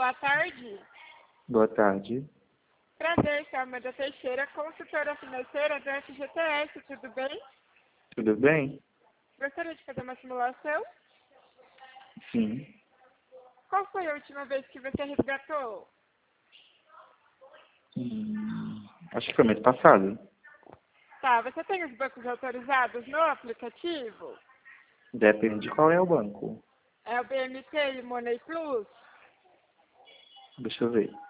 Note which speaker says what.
Speaker 1: Boa tarde.
Speaker 2: Boa tarde.
Speaker 1: Prazer, sou a Amanda Teixeira, consultora financeira do FGTS, tudo bem?
Speaker 2: Tudo bem?
Speaker 1: Gostaria de fazer uma simulação?
Speaker 2: Sim.
Speaker 1: Qual foi a última vez que você resgatou?
Speaker 2: Acho que foi mês passado.
Speaker 1: Tá, você tem os bancos autorizados no aplicativo?
Speaker 2: Depende de qual é o banco.
Speaker 1: É o BMT e o Money Plus?
Speaker 2: Deixa eu ver.